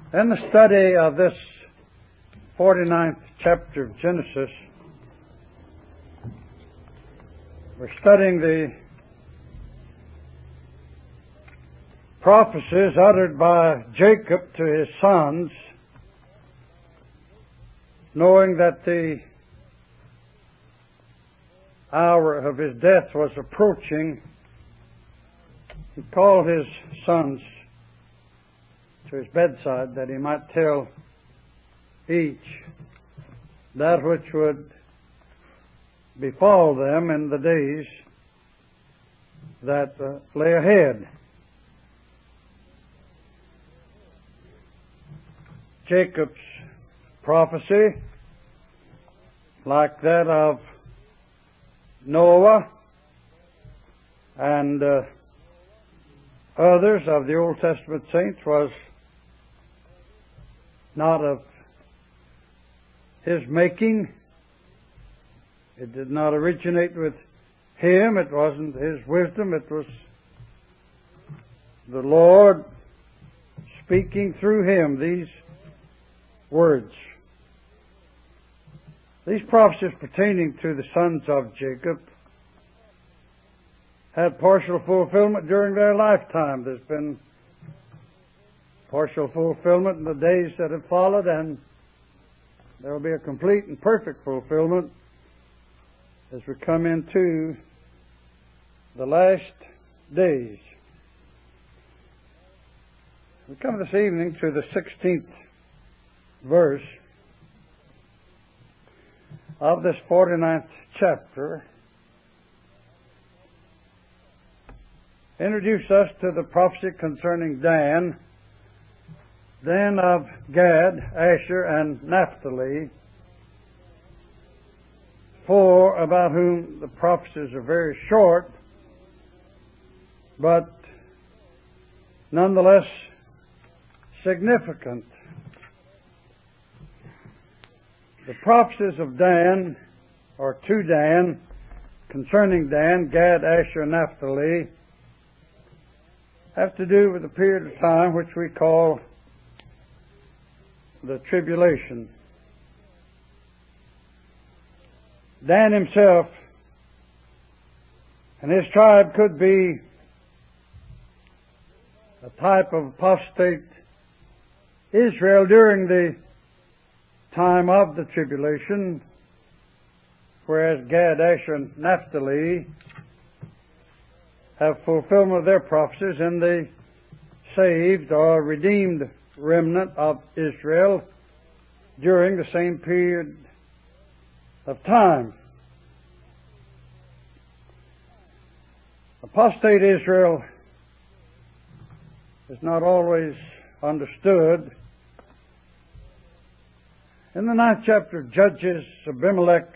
In the study of this 49th chapter of Genesis, we're studying the prophecies uttered by Jacob to his sons, knowing that the hour of his death was approaching. He called his sons to his bedside that he might tell each that which would befall them in the days that lay ahead. Jacob's prophecy, like that of Noah and others of the Old Testament saints, was not of his making. It did not originate with him. It wasn't his wisdom. It was the Lord speaking through him these words. These prophecies pertaining to the sons of Jacob had partial fulfillment during their lifetime. There's been partial fulfillment in the days that have followed, and there will be a complete and perfect fulfillment as we come into the last days. We come this evening to the 16th verse of this 49th chapter. Introduce us to the prophecy concerning Dan of Gad, Asher, and Naphtali, four about whom the prophecies are very short, but nonetheless significant. The prophecies of Dan, or to Dan, concerning Dan, Gad, Asher, and Naphtali, have to do with a period of time which we call the tribulation. Dan himself and his tribe could be a type of apostate Israel during the time of the tribulation, whereas Gad, Asher, and Naphtali have fulfillment of their prophecies in the saved or redeemed remnant of Israel during the same period of time. Apostate Israel is not always understood. In the 9th chapter of Judges, Abimelech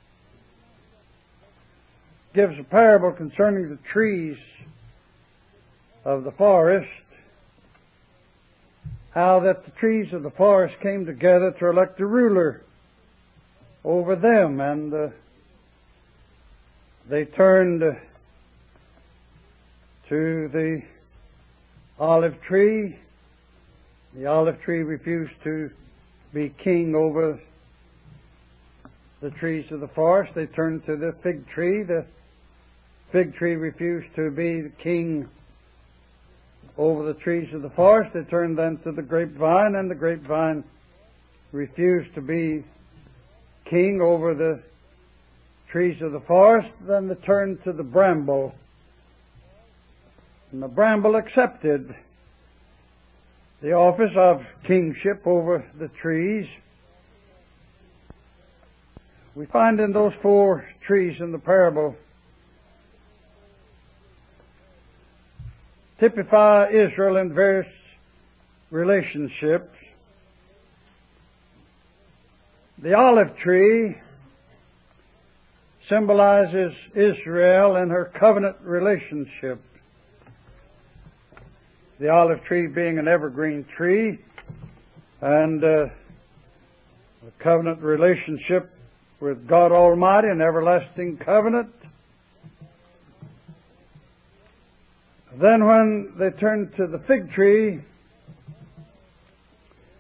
gives a parable concerning the trees of the forest, how that the trees of the forest came together to elect a ruler over them, and they turned to the olive tree. The olive tree refused to be king over the trees of the forest. They turned to the fig tree. The fig tree refused to be the king over the trees of the forest. They turned then to the grapevine, and the grapevine refused to be king over the trees of the forest. Then they turned to the bramble, and the bramble accepted the office of kingship over the trees. We find in those four trees in the parable typify Israel in various relationships. The olive tree symbolizes Israel and her covenant relationship. The olive tree being an evergreen tree, and a covenant relationship with God Almighty, an everlasting covenant. Then when they turned to the fig tree,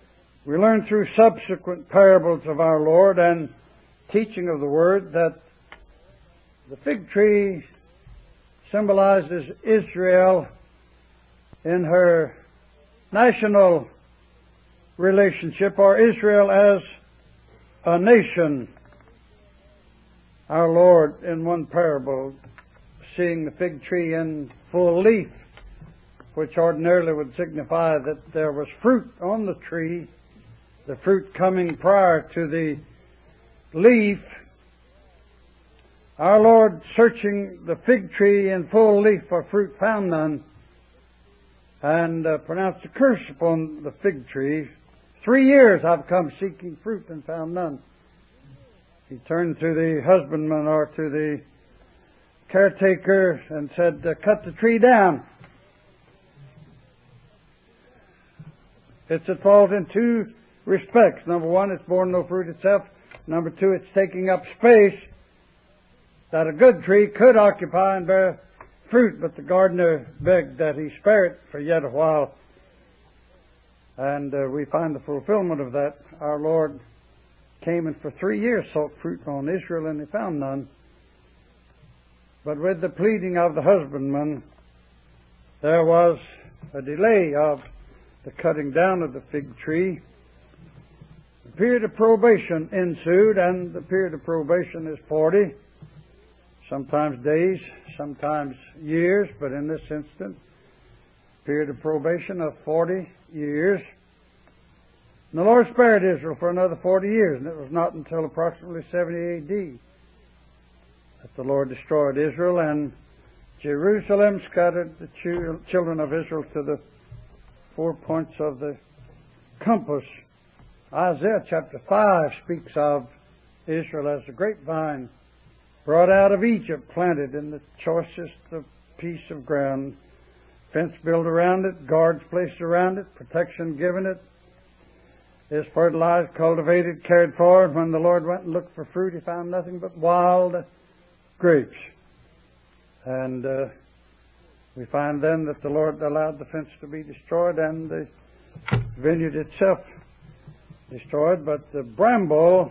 We learn through subsequent parables of our Lord and teaching of the Word that the fig tree symbolizes Israel in her national relationship, or Israel as a nation. Our Lord, in one parable, seeing the fig tree in full leaf, which ordinarily would signify that there was fruit on the tree, the fruit coming prior to the leaf. Our Lord, searching the fig tree in full leaf for fruit, found none, and pronounced a curse upon the fig tree. 3 years I've come seeking fruit and found none. He turned to the husbandman or to the caretaker and said, cut the tree down. It's at fault in two respects. Number one, it's borne no fruit itself. Number two, it's taking up space that a good tree could occupy and bear fruit, but the gardener begged that he spare it for yet a while. And we find the fulfillment of that. Our Lord came and for 3 years sought fruit on Israel, and he found none. But with the pleading of the husbandman, there was a delay of the cutting down of the fig tree. A period of probation ensued, and the period of probation is 40, sometimes days, sometimes years, but in this instance, period of probation of 40 years. And the Lord spared Israel for another 40 years, and it was not until approximately 70 A.D. that the Lord destroyed Israel, and Jerusalem scattered the children of Israel to the 4 points of the compass. Isaiah chapter 5 speaks of Israel as a grapevine brought out of Egypt, planted in the choicest of piece of ground, fence built around it, guards placed around it, protection given it, is fertilized, cultivated, cared for. And when the Lord went and looked for fruit, he found nothing but wild grapes. And we find then that the Lord allowed the fence to be destroyed and the vineyard itself destroyed. But the bramble,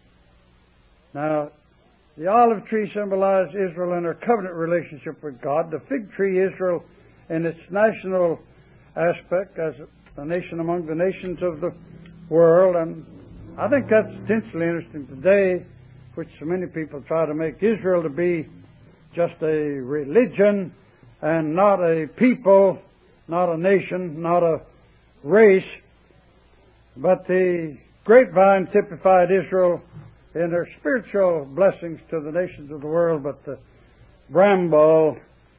now the olive tree symbolized Israel in her covenant relationship with God. The fig tree, Israel in its national aspect as a nation among the nations of the world. And I think that's intensely interesting today, which so many people try to make Israel to be just a religion and not a people, not a nation, not a race. But the grapevine typified Israel in her spiritual blessings to the nations of the world, but the bramble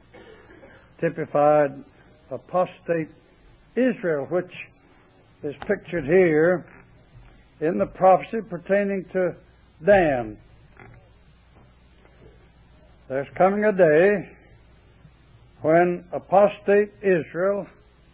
typified apostate Israel, which is pictured here in the prophecy pertaining to Dan. There's coming a day when apostate Israel,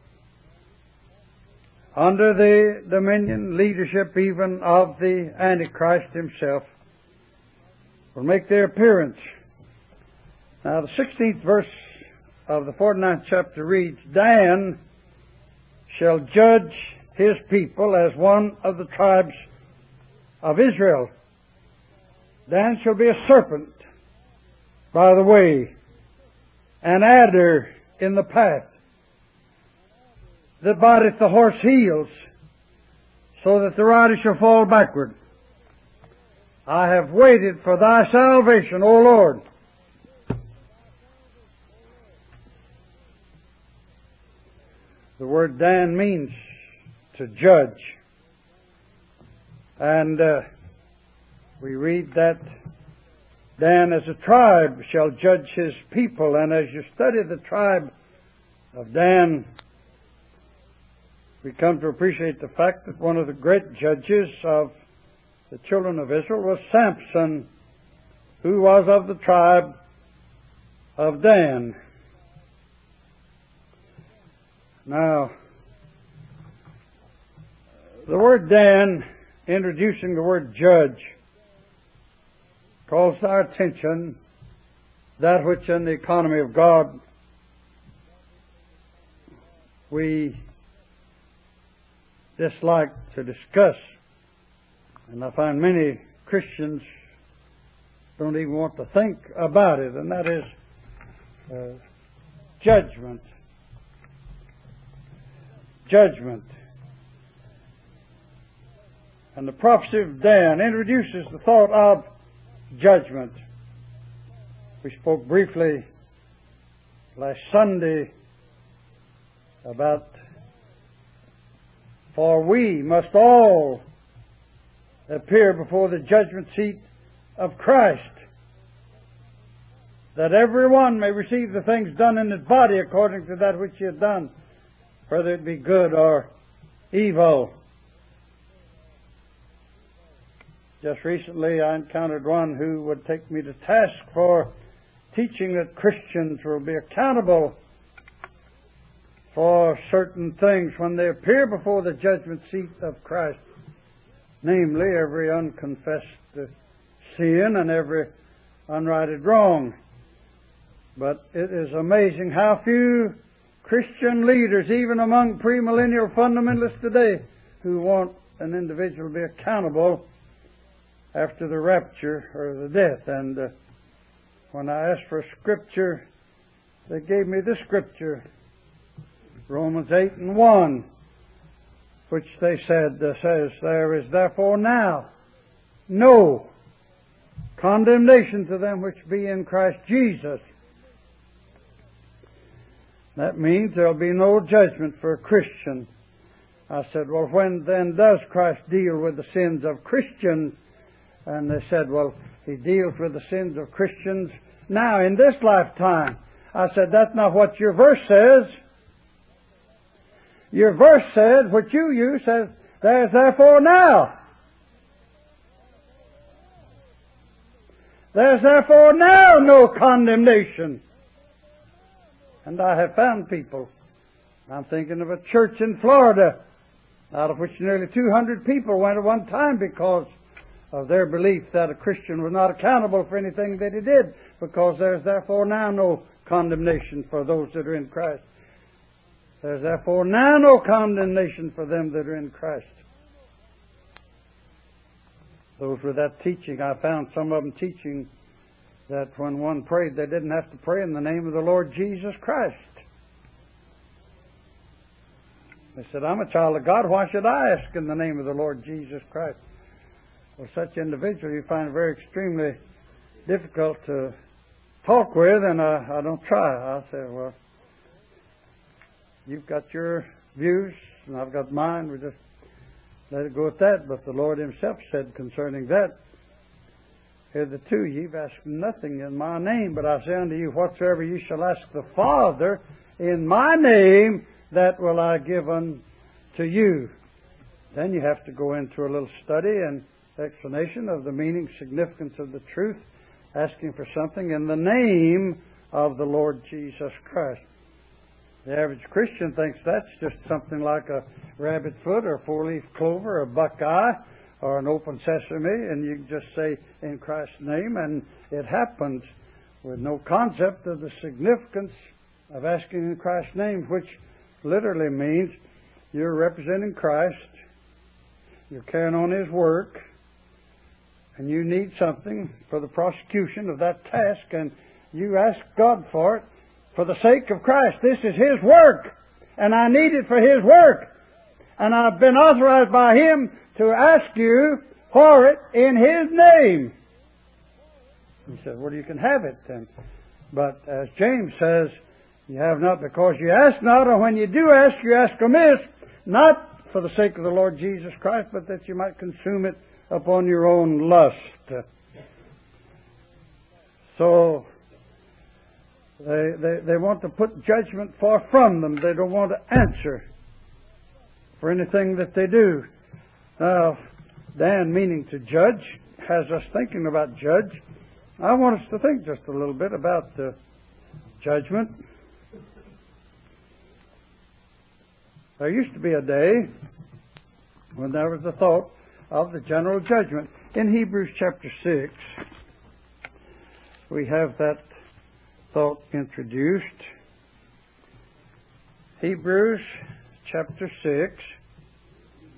under the dominion, leadership even of the Antichrist himself, will make their appearance. Now the 16th verse of the 49th chapter reads, Dan shall judge his people as one of the tribes of Israel. Dan shall be a serpent by the way, an adder in the path, that biteth the horse heels, so that the rider shall fall backward. I have waited for thy salvation, O Lord. The word Dan means to judge. And we read that Dan as a tribe shall judge his people. And as you study the tribe of Dan, we come to appreciate the fact that one of the great judges of the children of Israel was Samson, who was of the tribe of Dan. Now, the word Dan, introducing the word judge, calls to our attention that which in the economy of God we dislike to discuss, and I find many Christians don't even want to think about it, and that is judgment. Judgment. And the prophecy of Dan introduces the thought of judgment. We spoke briefly last Sunday about, for we must all appear before the judgment seat of Christ, that every one may receive the things done in his body according to that which he hath done, whether it be good or evil. Just recently I encountered one who would take me to task for teaching that Christians will be accountable for certain things when they appear before the judgment seat of Christ, namely every unconfessed sin and every unrighted wrong. But it is amazing how few Christian leaders, even among premillennial fundamentalists today, who want an individual to be accountable after the rapture or the death. And when I asked for a scripture, they gave me this scripture, Romans 8:1, which they said says, there is therefore now no condemnation to them which be in Christ Jesus. That means there will be no judgment for a Christian. I said, well, when then does Christ deal with the sins of Christians? And they said, well, He deals with the sins of Christians now in this lifetime. I said, that's not what your verse says. Your verse says, what you use says, there's therefore now. There's therefore now no condemnation. And I have found people, I'm thinking of a church in Florida, out of which nearly 200 people went at one time because of their belief that a Christian was not accountable for anything that he did, because there's therefore now no condemnation for those that are in Christ. There's therefore now no condemnation for them that are in Christ. Those with that teaching, I found some of them teaching that when one prayed, they didn't have to pray in the name of the Lord Jesus Christ. They said, I'm a child of God, why should I ask in the name of the Lord Jesus Christ? Well, such individuals you find very extremely difficult to talk with, and I don't try. I say, well, you've got your views, and I've got mine. We just let it go at that. But the Lord Himself said concerning that, hitherto ye've asked nothing in my name, but I say unto you, whatsoever you shall ask the Father in my name, that will I give unto you. Then you have to go into a little study and explanation of the meaning, significance of the truth, asking for something in the name of the Lord Jesus Christ. The average Christian thinks that's just something like a rabbit foot or a four-leaf clover or a buckeye or an open sesame, and you can just say in Christ's name, and it happens with no concept of the significance of asking in Christ's name, which literally means you're representing Christ, you're carrying on His work, and you need something for the prosecution of that task, and you ask God for it for the sake of Christ. This is His work, and I need it for His work. And I've been authorized by Him to ask you for it in His name. He said, well, you can have it then. But as James says, you have not because you ask not, or when you do ask, you ask amiss, not for the sake of the Lord Jesus Christ, but that you might consume it upon your own lust. So they want to put judgment far from them. They don't want to answer for anything that they do. Now, Dan, meaning to judge, has us thinking about judge. I want us to think just a little bit about judgment. There used to be a day when there was a thought of the general judgment. In Hebrews chapter 6, we have that thought introduced. Hebrews chapter 6.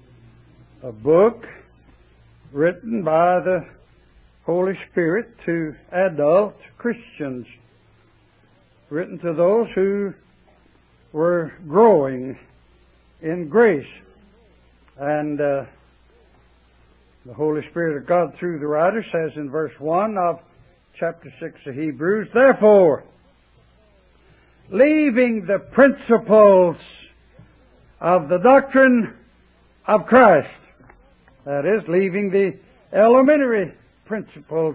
a book written by the Holy Spirit to adult Christians, written to those who were growing in grace. And the Holy Spirit of God through the writer says in verse 1 of chapter 6 of Hebrews, "Therefore, leaving the principles of the doctrine of Christ," that is, leaving the elementary principles,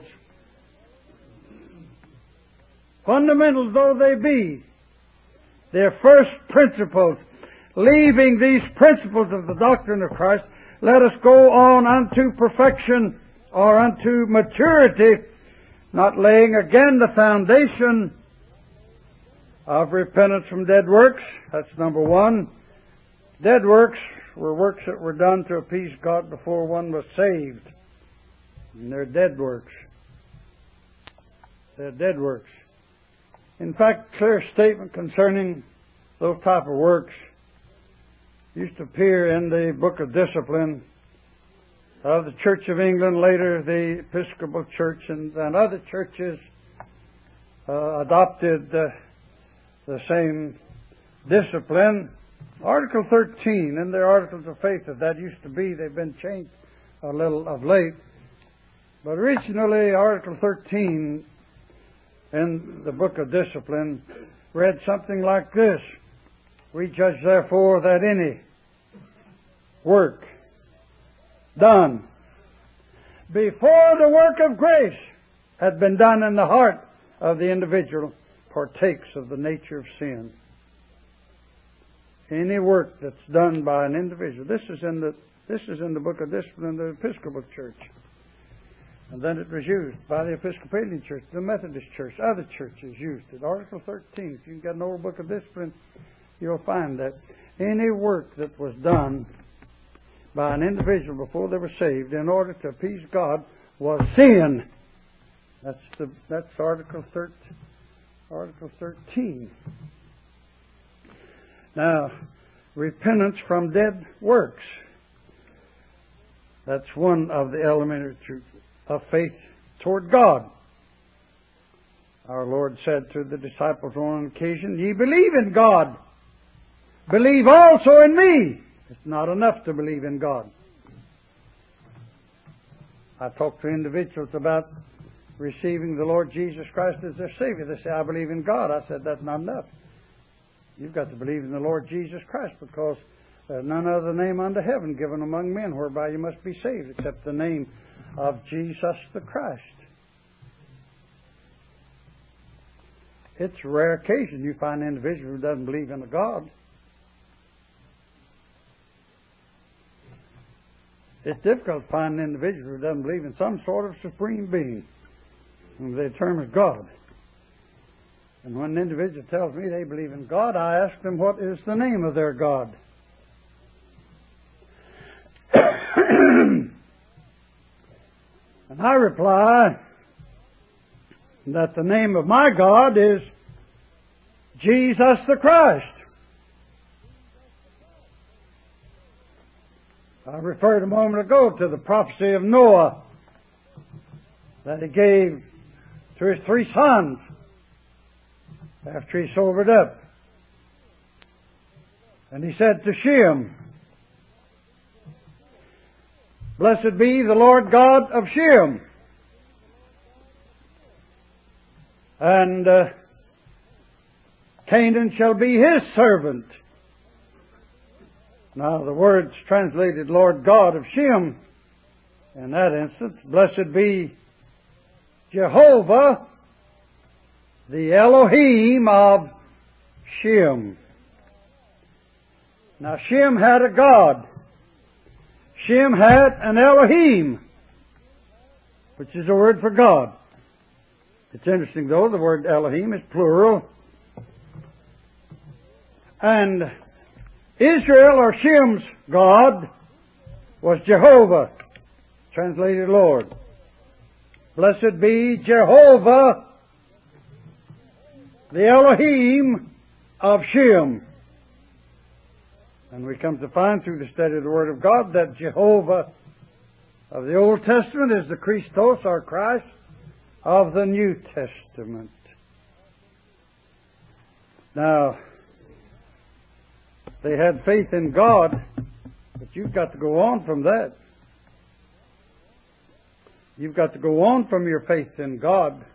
fundamental though they be, their first principles, leaving these principles of the doctrine of Christ, let us go on unto perfection, or unto maturity, not laying again the foundation of repentance from dead works. That's number one. Dead works were works that were done to appease God before one was saved. And they're dead works. They're dead works. In fact, clear statement concerning those type of works used to appear in the Book of Discipline of the Church of England, later the Episcopal Church, and other churches adopted the same discipline. Article 13 in their Articles of Faith, that used to be, they've been changed a little of late. But originally, Article 13 in the Book of Discipline read something like this: "We judge therefore that any work done before the work of grace had been done in the heart of the individual partakes of the nature of sin." Any work that's done by an individual. This is in the Book of Discipline in the Episcopal Church. And then it was used by the Episcopalian Church, the Methodist Church, other churches used it. Article 13, if you can get an old Book of Discipline, you'll find that any work that was done by an individual before they were saved in order to appease God was sin. That's Article 13. Now, repentance from dead works. That's one of the elementary truths of faith toward God. Our Lord said to the disciples on an occasion, "Ye believe in God. Believe also in me." It's not enough to believe in God. I talk to individuals about receiving the Lord Jesus Christ as their Savior. They say, "I believe in God." I said, "That's not enough. You've got to believe in the Lord Jesus Christ, because there's none other name under heaven given among men whereby you must be saved except the name of Jesus the Christ." It's a rare occasion you find an individual who doesn't believe in a God. It's difficult to find an individual who doesn't believe in some sort of supreme being, and they term as God. And when an individual tells me they believe in God, I ask them what is the name of their God. And I reply that the name of my God is Jesus the Christ. I referred a moment ago to the prophecy of Noah that he gave to his 3 sons after he sobered up. And he said to Shem, "Blessed be the Lord God of Shem, and Canaan shall be his servant." Now the words translated Lord God of Shem, in that instance, blessed be Jehovah, the Elohim of Shem. Now Shem had a God. Shem had an Elohim, which is a word for God. It's interesting though, the word Elohim is plural. And Israel, or Shem's God, was Jehovah, translated Lord. Blessed be Jehovah, the Elohim of Shem. And we come to find through the study of the Word of God that Jehovah of the Old Testament is the Christos, or Christ, of the New Testament. Now, they had faith in God, but you've got to go on from that. You've got to go on from your faith in God.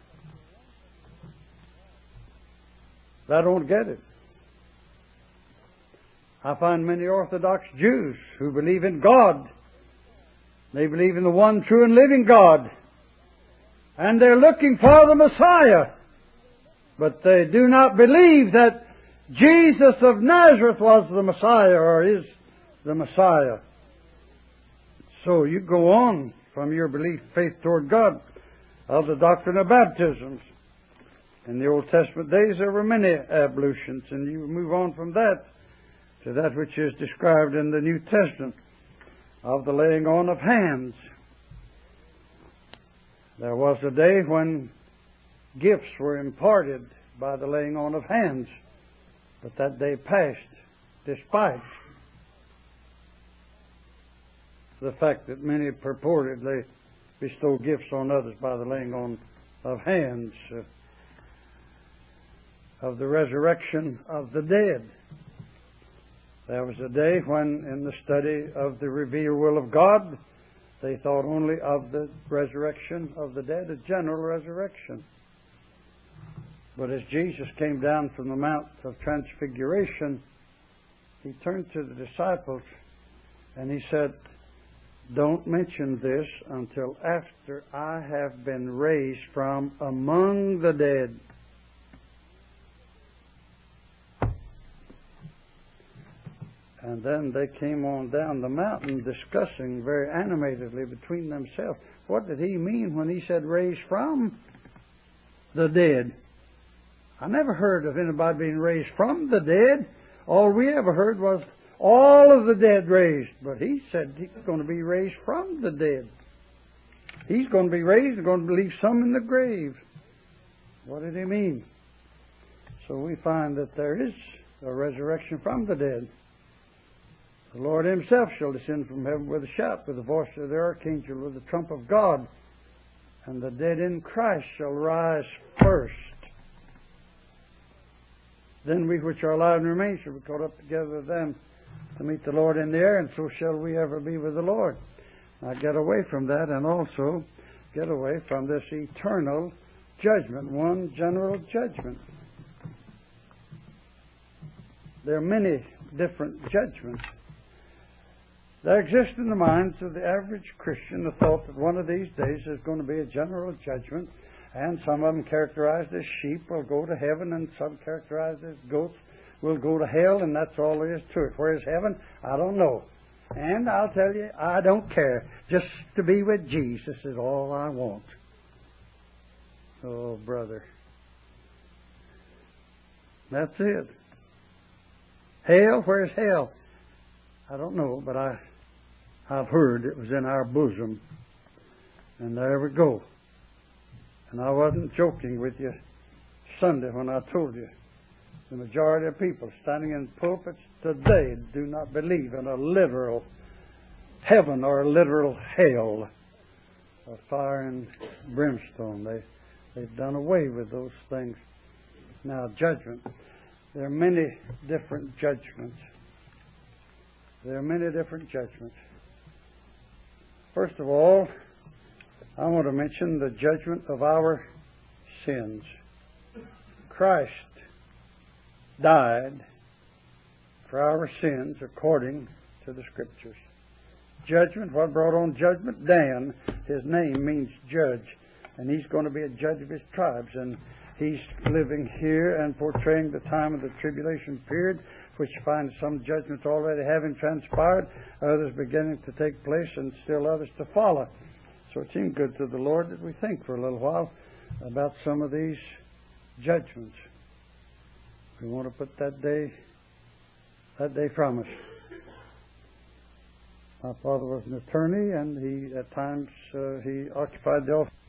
I don't get it. I find many Orthodox Jews who believe in God. They believe in the one true and living God. And they're looking for the Messiah. But they do not believe that Jesus of Nazareth was the Messiah or is the Messiah. So you go on from your belief, faith toward God, of the doctrine of baptisms. In the Old Testament days there were many ablutions, and you move on from that to that which is described in the New Testament of the laying on of hands. There was a day when gifts were imparted by the laying on of hands, but that day passed despite the fact that many purportedly bestow gifts on others by the laying on of hands. Of the resurrection of the dead. There was a day when, in the study of the revealed will of God, they thought only of the resurrection of the dead, a general resurrection. But as Jesus came down from the Mount of Transfiguration, He turned to the disciples and He said, "Don't mention this until after I have been raised from among the dead." And then they came on down the mountain discussing very animatedly between themselves. What did He mean when He said raised from the dead? I never heard of anybody being raised from the dead. All we ever heard was all of the dead raised. But He said He's going to be raised from the dead. He's going to be raised and going to leave some in the grave. What did He mean? So we find that there is a resurrection from the dead. The Lord Himself shall descend from heaven with a shout, with the voice of the archangel, with the trump of God, and the dead in Christ shall rise first. Then we which are alive and remain shall be caught up together with them to meet the Lord in the air, and so shall we ever be with the Lord. Now get away from that, and also get away from this eternal judgment, one general judgment. There are many different judgments. There exists in the minds of the average Christian the thought that one of these days there's going to be a general judgment, and some of them characterized as sheep will go to heaven, and some characterized as goats will go to hell, and that's all there is to it. Where is heaven? I don't know. And I'll tell you, I don't care. Just to be with Jesus is all I want. Oh, brother. That's it. Hell? Where's hell? I don't know, but I've heard it was in our bosom. And there we go. And I wasn't joking with you Sunday when I told you the majority of people standing in pulpits today do not believe in a literal heaven or a literal hell of fire and brimstone. They've done away with those things. Now, judgment. There are many different judgments. There are many different judgments. First of all, I want to mention the judgment of our sins. Christ died for our sins according to the Scriptures. Judgment, what brought on judgment? Dan. His name means judge. And he's going to be a judge of his tribes. And he's living here and portraying the time of the tribulation period, which finds some judgments already having transpired, others beginning to take place, and still others to follow. So it seemed good to the Lord that we think for a little while about some of these judgments. We want to put that day from us. My father was an attorney, and he at times he occupied the office.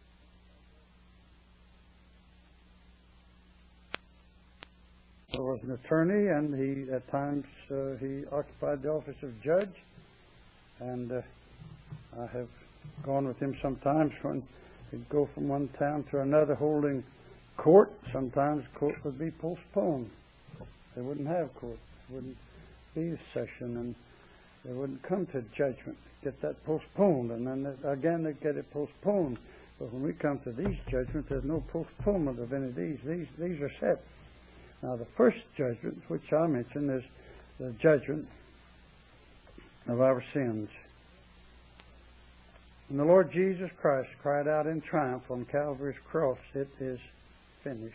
Was an attorney, and at times he occupied the office of judge. And I have gone with him sometimes when he'd go from one town to another holding court. Sometimes court would be postponed. They wouldn't have court. It wouldn't be a session, and they wouldn't come to judgment. Get that postponed, and then again they'd get it postponed. But when we come to these judgments, there's no postponement of any of these. These are set. Now, the first judgment, which I mentioned, is the judgment of our sins. And the Lord Jesus Christ cried out in triumph on Calvary's cross, "It is finished."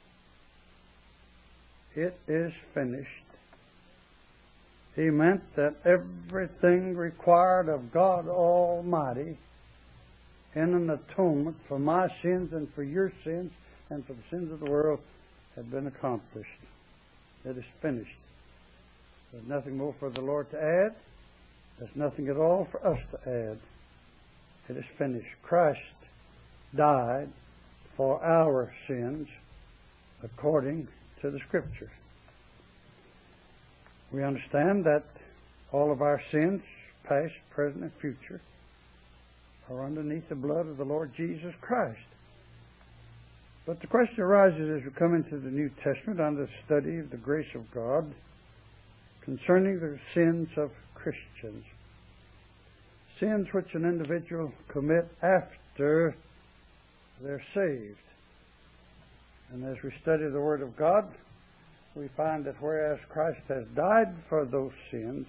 It is finished. He meant that everything required of God Almighty in an atonement for my sins and for your sins and for the sins of the world had been accomplished. It is finished. There's nothing more for the Lord to add. There's nothing at all for us to add. It is finished. Christ died for our sins according to the Scriptures. We understand that all of our sins, past, present, and future, are underneath the blood of the Lord Jesus Christ. But the question arises as we come into the New Testament under the study of the grace of God concerning the sins of Christians. Sins which an individual commit after they're saved. And as we study the Word of God, we find that whereas Christ has died for those sins,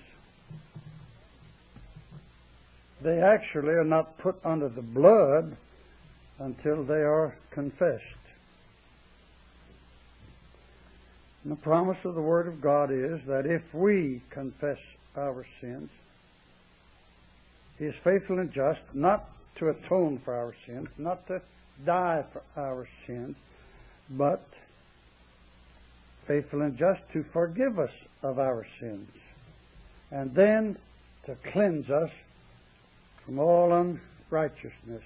they actually are not put under the blood until they are confessed. And the promise of the Word of God is that if we confess our sins, He is faithful and just, not to atone for our sins, not to die for our sins, but faithful and just to forgive us of our sins, and then to cleanse us from all unrighteousness.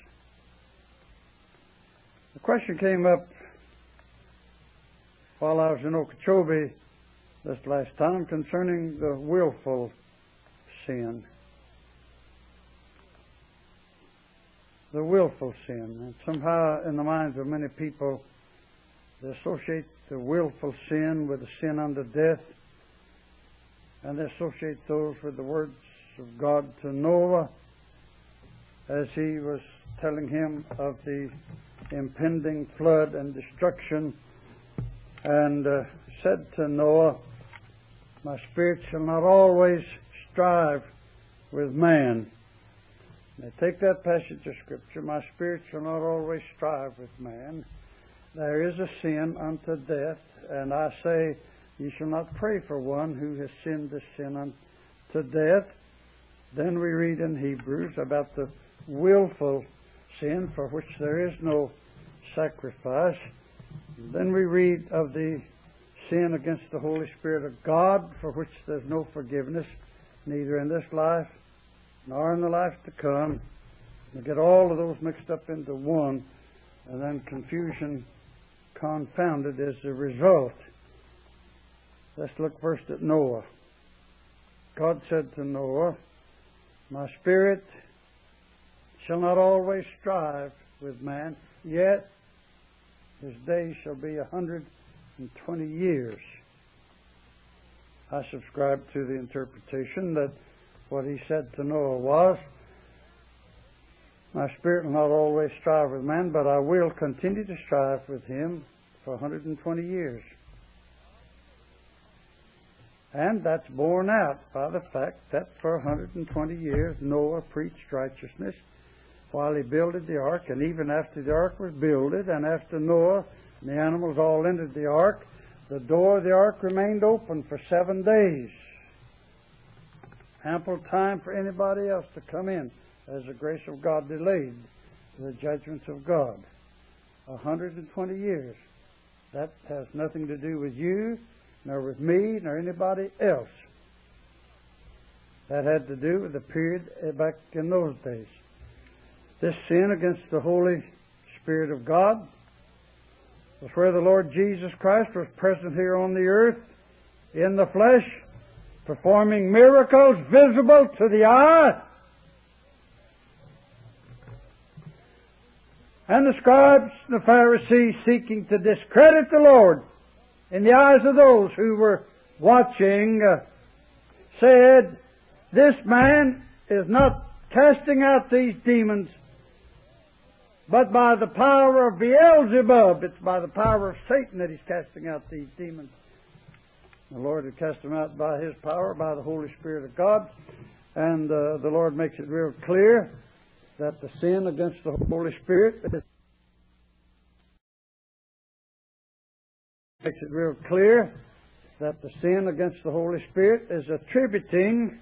The question came up while I was in Okeechobee this last time concerning the willful sin. The willful sin. And somehow in the minds of many people, they associate the willful sin with the sin unto death, and they associate those with the words of God to Noah as he was telling him of the impending flood and destruction, and said to Noah, "My spirit shall not always strive with man." Now take that passage of Scripture, "My spirit shall not always strive with man." There is a sin unto death, and I say, you shall not pray for one who has sinned the sin unto death. Then we read in Hebrews about the willful sin for which there is no sacrifice. Then we read of the sin against the Holy Spirit of God for which there's no forgiveness, neither in this life nor in the life to come. We get all of those mixed up into one, and then confusion confounded as a result. Let's look first at Noah. God said to Noah, "My spirit shall not always strive with man, yet his days shall be 120 years. I subscribe to the interpretation that what he said to Noah was, "My spirit will not always strive with man, but I will continue to strive with him for 120 years. And that's borne out by the fact that for 120 years Noah preached righteousness while he builded the ark, and even after the ark was builded, and after Noah and the animals all entered the ark, the door of the ark remained open for 7 days. Ample time for anybody else to come in, as the grace of God delayed the judgments of God. 120 years. That has nothing to do with you, nor with me, nor anybody else. That had to do with the period back in those days. This sin against the Holy Spirit of God was where the Lord Jesus Christ was present here on the earth in the flesh, performing miracles visible to the eye. And the scribes and the Pharisees, seeking to discredit the Lord in the eyes of those who were watching, said, "This man is not casting out these demons, but by the power of Beelzebub." It's by the power of Satan that he's casting out these demons. The Lord had cast them out by His power, by the Holy Spirit of God. And the Lord makes it real clear that the sin against the Holy Spirit makes it real clear that the sin against the Holy Spirit is attributing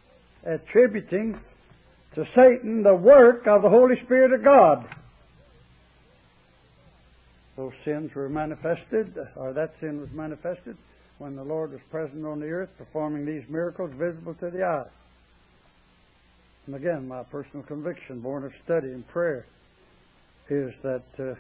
to Satan the work of the Holy Spirit of God. Those sins were manifested, or that sin was manifested, when the Lord was present on the earth, performing these miracles visible to the eye. And again, my personal conviction, born of study and prayer, is that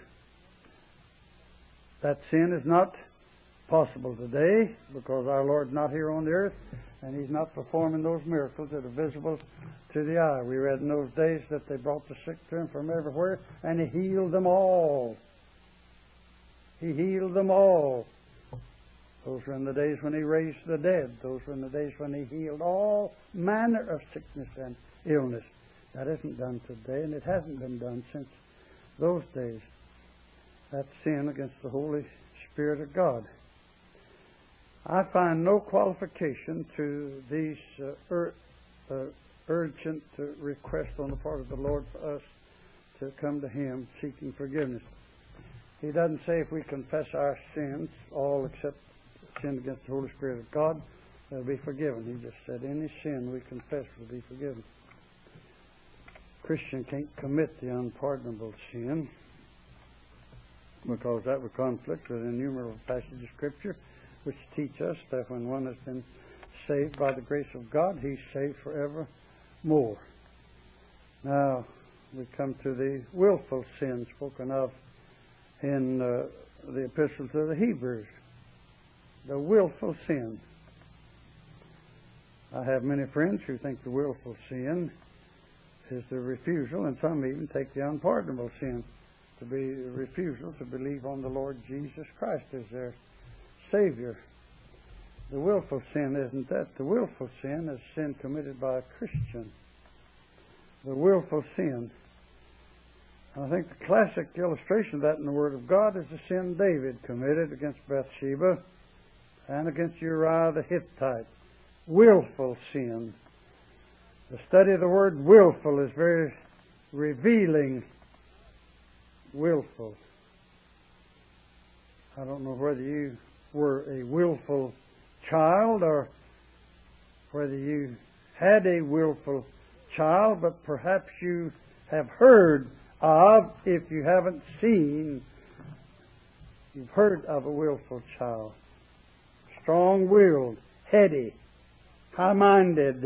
that sin is not possible today, because our Lord's not here on the earth, and He's not performing those miracles that are visible to the eye. We read in those days that they brought the sick to Him from everywhere, and He healed them all. He healed them all. Those were in the days when He raised the dead. Those were in the days when He healed all manner of sickness and illness. That isn't done today, and it hasn't been done since those days. That's sin against the Holy Spirit of God. I find no qualification to these urgent requests on the part of the Lord for us to come to Him seeking forgiveness. He doesn't say if we confess our sins, all except sin against the Holy Spirit of God, they'll be forgiven. He just said any sin we confess will be forgiven. Christian can't commit the unpardonable sin, because that would conflict with innumerable passages of Scripture which teach us that when one has been saved by the grace of God, he's saved forevermore. Now, we come to the willful sin spoken of in the Epistle to the Hebrews. The willful sin. I have many friends who think the willful sin is the refusal, and some even take the unpardonable sin to be a refusal to believe on the Lord Jesus Christ as their Savior. The willful sin isn't that. The willful sin is sin committed by a Christian. The willful sin. I think the classic illustration of that in the Word of God is the sin David committed against Bathsheba and against Uriah the Hittite. Willful sin. The study of the word willful is very revealing. Willful. I don't know whether you were a willful child or whether you had a willful child, but perhaps you have heard of, if you haven't seen, you've heard of a willful child. Strong-willed, heady, high-minded.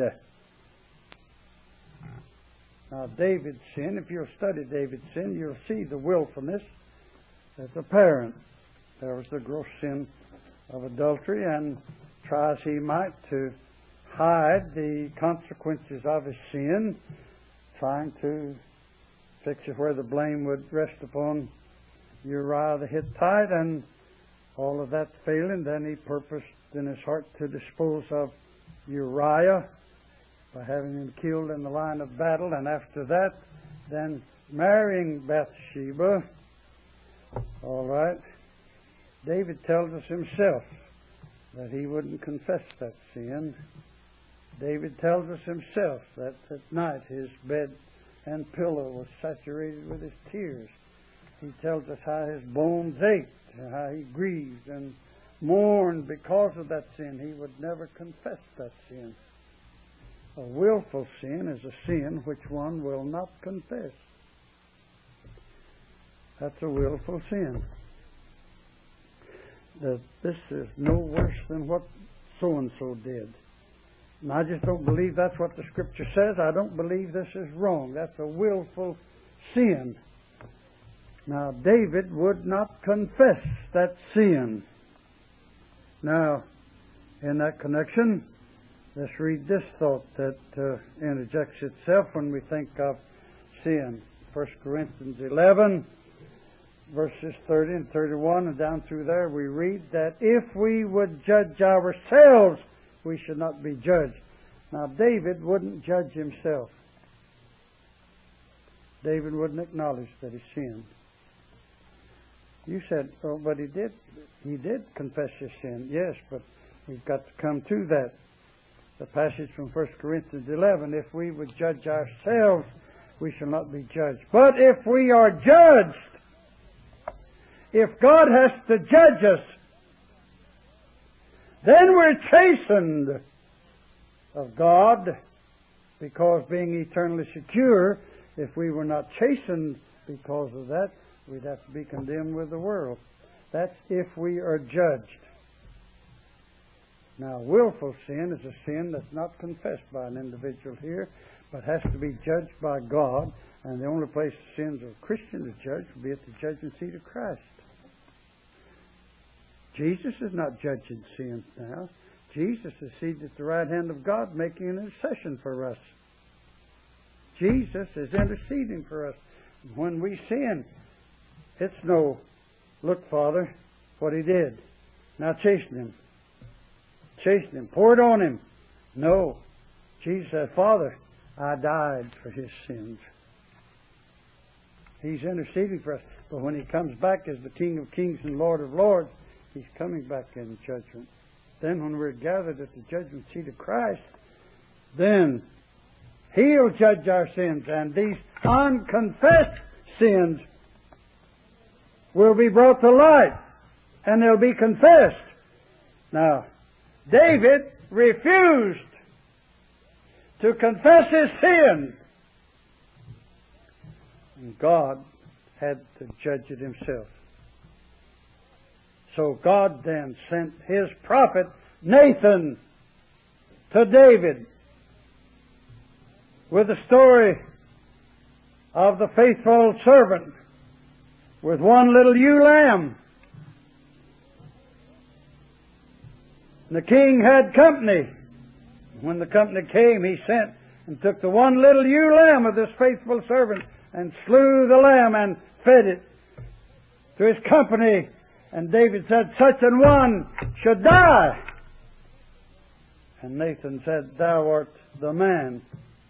Now, David's sin, if you'll study David's sin, you'll see the willfulness as apparent. There was the gross sin of adultery, and try as he might to hide the consequences of his sin, trying to fix it where the blame would rest upon Uriah the Hittite, and all of that failing, then he purposed in his heart to dispose of Uriah by having him killed in the line of battle, and after that, then marrying Bathsheba. All right. David tells us himself that he wouldn't confess that sin. David tells us himself that at night his bed and pillow was saturated with his tears. He tells us how his bones ached and how he grieved and mourned because of that sin. He would never confess that sin. A willful sin is a sin which one will not confess. That's a willful sin. That this is no worse than what so-and-so did. And I just don't believe that's what the Scripture says. I don't believe this is wrong. That's a willful sin. Now, David would not confess that sin. Now, In that connection, let's read this thought that interjects itself when we think of sin. 1 Corinthians 11, verses 30 and 31, and down through there we read that if we would judge ourselves, we should not be judged. Now, David wouldn't judge himself. David wouldn't acknowledge that he sinned. You said, oh, but he did. He did confess his sin. Yes, but we've got to come to that. The passage from 1 Corinthians 11, if we would judge ourselves, we shall not be judged. But if we are judged, if God has to judge us, then we're chastened of God, because being eternally secure, if we were not chastened because of that, we'd have to be condemned with the world. That's if we are judged. Now, willful sin is a sin that's not confessed by an individual here, but has to be judged by God, and the only place the sins of a Christian is judged will be at the judgment seat of Christ. Jesus is not judging sin now. Jesus is seated at the right hand of God, making an intercession for us. Jesus is interceding for us. When we sin, it's no, look, Father, what He did. Now chasten Him. Chasten Him. Pour it on Him. No. Jesus said, Father, I died for His sins. He's interceding for us. But when He comes back as the King of Kings and Lord of Lords, He's coming back in judgment. Then when we're gathered at the judgment seat of Christ, then He'll judge our sins, and these unconfessed sins will be brought to light, and they'll be confessed. Now, David refused to confess his sin, and God had to judge it Himself. So God then sent His prophet Nathan to David with the story of the faithful servant with one little ewe lamb. And the king had company. When the company came, he sent and took the one little ewe lamb of this faithful servant and slew the lamb and fed it to his company. And David said, such an one should die. And Nathan said, thou art the man.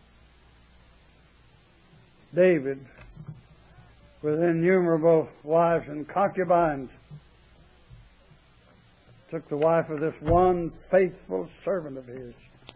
David, with innumerable wives and concubines, took the wife of this one faithful servant of his.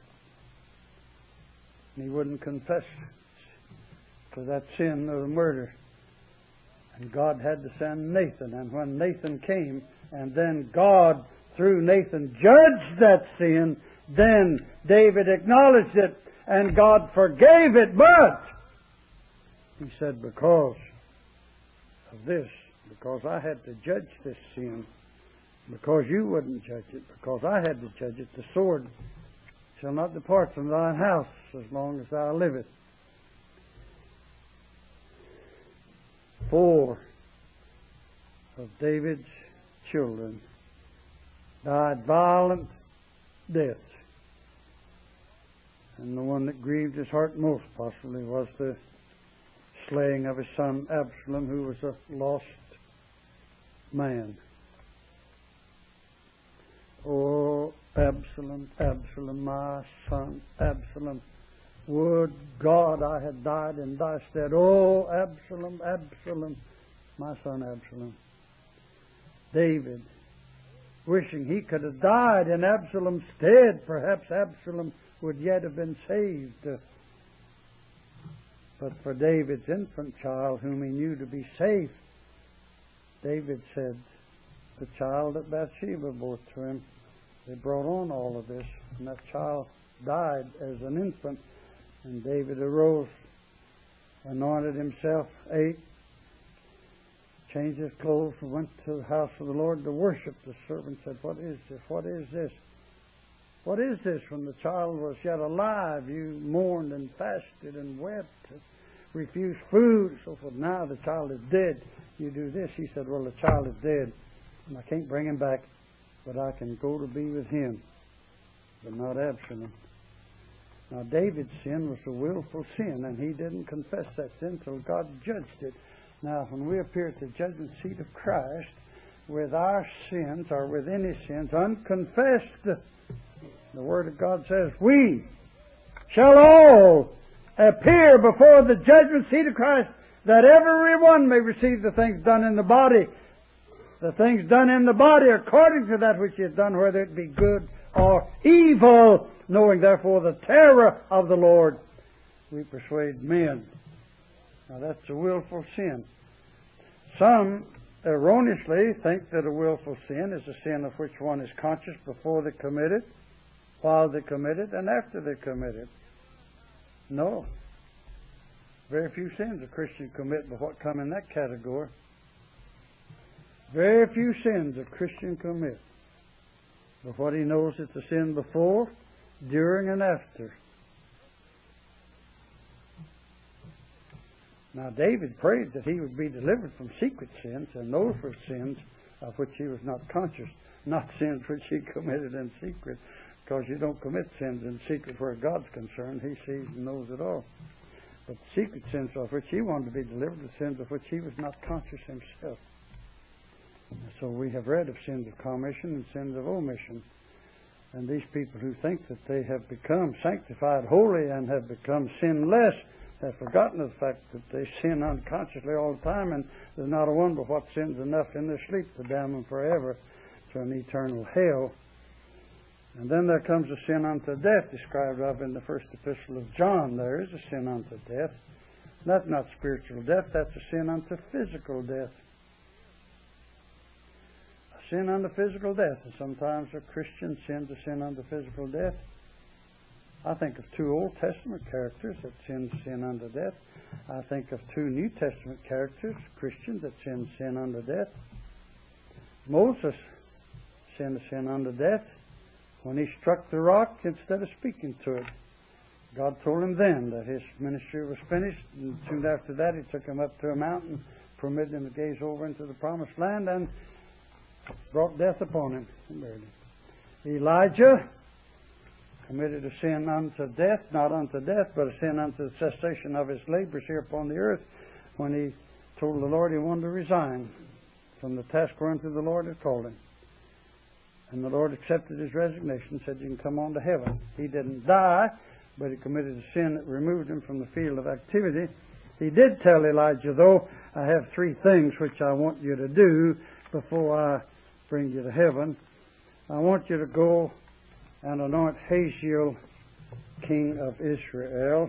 And he wouldn't confess for that sin of murder. And God had to send Nathan. And when Nathan came, and then God, through Nathan, judged that sin, then David acknowledged it, and God forgave it. But he said, because of this, because I had to judge this sin, because you wouldn't judge it, because I had to judge it, the sword shall not depart from thine house as long as thou livest. 4 of David's children died violent deaths. And the one that grieved his heart most possibly was the slaying of his son Absalom, who was a lost man. Oh, Absalom, Absalom, my son, Absalom. Would God I had died in thy stead. Oh, Absalom, Absalom, my son Absalom. David, wishing he could have died in Absalom's stead. Perhaps Absalom would yet have been saved. But for David's infant child, whom he knew to be safe, David said, the child that Bathsheba bore to him, they brought on all of this, and that child died as an infant. And David arose, anointed himself, ate, changed his clothes, and went to the house of the Lord to worship. The servant said, what is this? What is this? What is this? When the child was yet alive, you mourned and fasted and wept, refused food, so forth. Now the child is dead. You do this. He said, well, the child is dead, and I can't bring him back, but I can go to be with him. but not Absalom. Now, David's sin was a willful sin, and he didn't confess that sin until God judged it. Now, when we appear at the judgment seat of Christ with our sins, or with any sins, unconfessed, the Word of God says, we shall all appear before the judgment seat of Christ, that every one may receive the things done in the body. The things done in the body according to that which is done, whether it be good or evil, knowing therefore the terror of the Lord, we persuade men. Now that's a willful sin. Some erroneously think that a willful sin is a sin of which one is conscious before they commit it, while they commit it, and after they commit it. No. Very few sins a Christian commit but what come in that category. Very few sins a Christian commit but what he knows it's a sin before, during, and after. Now David prayed that he would be delivered from secret sins, and those were sins of which he was not conscious, not sins which he committed in secret, because you don't commit sins in secret where God's concerned. He sees and knows it all. But secret sins of which he wanted to be delivered were sins of which he was not conscious himself. So we have read of sins of commission and sins of omission. And these people who think that they have become sanctified, holy, and have become sinless have forgotten the fact that they sin unconsciously all the time, and there's not a one but what sins enough in their sleep to damn them forever to an eternal hell. And then there comes a sin unto death described of in the first epistle of John. There is a sin unto death. That's not spiritual death, that's a sin unto physical death. A sin unto physical death. And sometimes a Christian sins a sin unto physical death. I think of two Old Testament characters that sin unto death. I think of two New Testament characters, Christians, that sin unto death. Moses sinned a sin unto death when he struck the rock instead of speaking to it. God told him then that his ministry was finished, and soon after that he took him up to a mountain, permitted him to gaze over into the promised land, and brought death upon him and buried him. Elijah committed a sin unto death, not unto death, but a sin unto the cessation of his labors here upon the earth, when he told the Lord he wanted to resign from the task whereunto the Lord had called him. And the Lord accepted his resignation and said, you can come on to heaven. He didn't die, but he committed a sin that removed him from the field of activity. He did tell Elijah, though, I have three things which I want you to do before I bring you to heaven. I want you to go and anoint Hazael, king of Israel,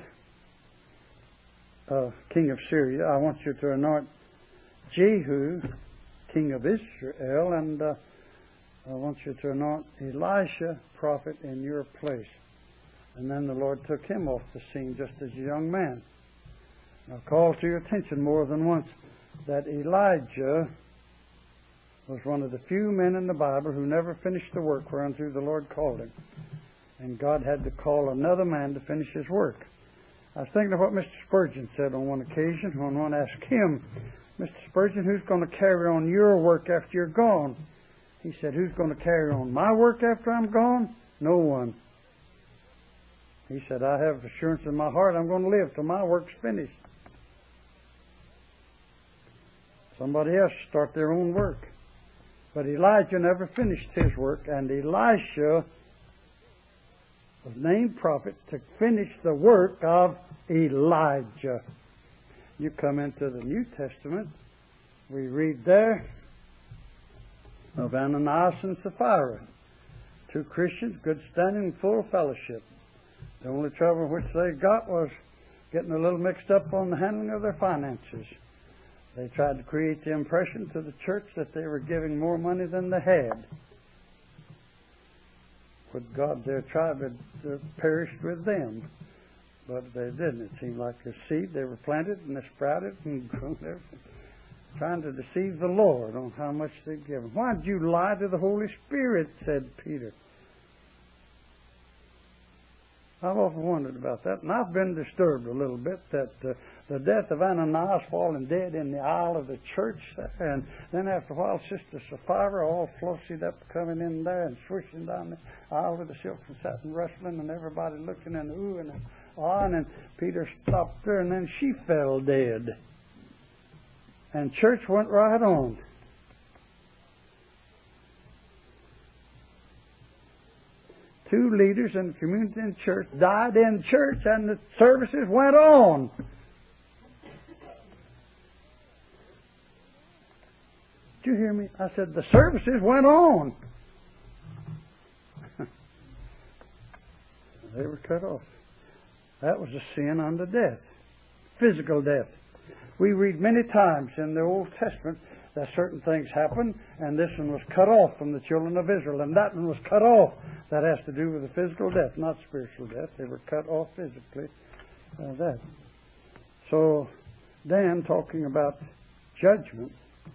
king of Syria. I want you to anoint Jehu, king of Israel, and I want you to anoint Elisha, prophet, in your place. And then the Lord took him off the scene just as a young man. Now, call to your attention more than once that Elijah was one of the few men in the Bible who never finished the work whereunto the Lord called him. And God had to call another man to finish his work. I was thinking of what Mr. Spurgeon said on one occasion when one asked him, Mr. Spurgeon, who's going to carry on your work after you're gone? He said, who's going to carry on my work after I'm gone? No one. He said, I have assurance in my heart I'm going to live till my work's finished. Somebody else start their own work. But Elijah never finished his work, and Elisha was named prophet to finish the work of Elijah. You come into the New Testament, we read there of Ananias and Sapphira, two Christians, good standing, full fellowship. The only trouble which they got was getting a little mixed up on the handling of their finances. They tried to create the impression to the church that they were giving more money than they had. Would God, their tribe had perished with them. But they didn't. It seemed like a seed. They were planted and they sprouted and grew everything. Trying to deceive the Lord on how much they'd given. Why did you lie to the Holy Spirit, said Peter. I've often wondered about that, and I've been disturbed a little bit that the death of Ananias falling dead in the aisle of the church, and then after a while Sister Sapphira all flossied up coming in there and swishing down the aisle with the silk and satin rustling, and everybody looking and oohing and on, and Peter stopped her, and then she fell dead. And church went right on. Two leaders in the community and church died in church, and the services went on. Did you hear me? I said the services went on. They were cut off. That was a sin unto death. Physical death. We read many times in the Old Testament that certain things happened, and this one was cut off from the children of Israel, and that one was cut off. That has to do with the physical death, not spiritual death. They were cut off physically. That. So, Dan talking about judgment,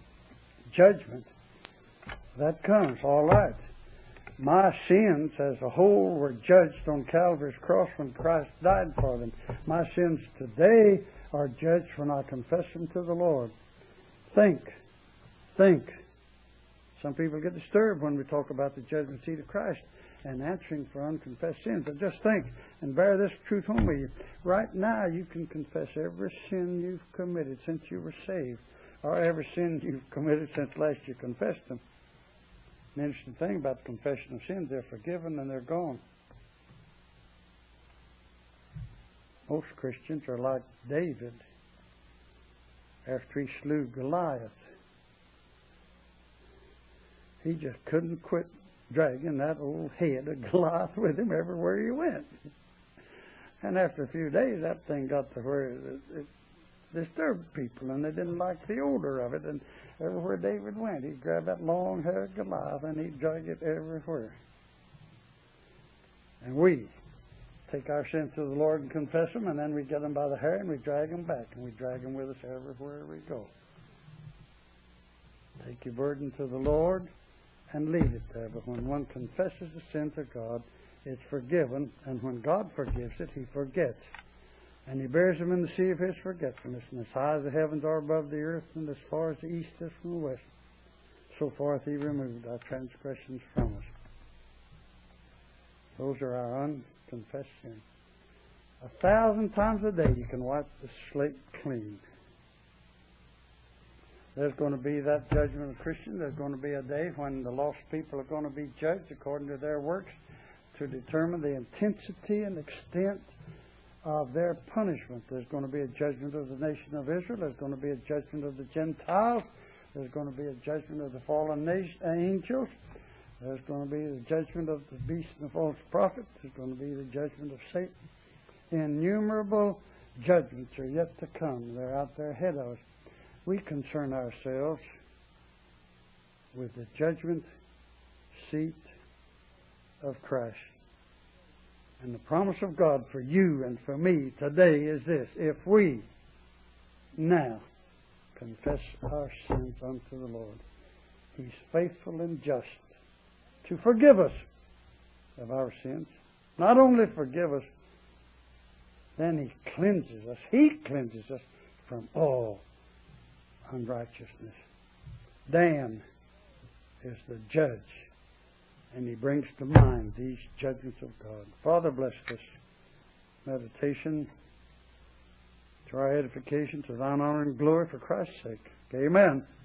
that comes, all right. My sins as a whole were judged on Calvary's cross when Christ died for them. My sins today are judged when I confess them to the Lord. Think. Some people get disturbed when we talk about the judgment seat of Christ and answering for unconfessed sins. But just think and bear this truth home with you. Right now you can confess every sin you've committed since you were saved, or every sin you've committed since last you confessed them. The interesting thing about the confession of sins, they're forgiven and they're gone. Most Christians are like David after he slew Goliath. He just couldn't quit dragging that old head of Goliath with him everywhere he went. And after a few days, that thing got to where it disturbed people, and they didn't like the odor of it. And everywhere David went, he'd grab that long-haired Goliath and he'd drag it everywhere. And we take our sins to the Lord and confess them, and then we get them by the hair and we drag them back, and we drag them with us everywhere we go. Take your burden to the Lord and leave it there. But when one confesses the sins of God, it's forgiven, and when God forgives it, He forgets. And He bears them in the sea of His forgetfulness, and as high as the heavens are above the earth, and as far as the east is from the west, so far hath He removed our transgressions from us. Those are our unconfessed sins. 1,000 times a day you can wipe the slate clean. There's going to be that judgment of Christians. There's going to be a day when the lost people are going to be judged according to their works to determine the intensity and extent of their punishment. There's going to be a judgment of the nation of Israel. There's going to be a judgment of the Gentiles. There's going to be a judgment of the fallen angels. There's going to be the judgment of the beast and the false prophet. There's going to be the judgment of Satan. Innumerable judgments are yet to come. They're out there ahead of us. We concern ourselves with the judgment seat of Christ. And the promise of God for you and for me today is this: if we now confess our sins unto the Lord, He's faithful and just to forgive us of our sins. Not only forgive us, then He cleanses us. He cleanses us from all unrighteousness. Dan is the judge, and he brings to mind these judgments of God. Father, bless this meditation to our edification, to thine honor and glory for Christ's sake. Amen.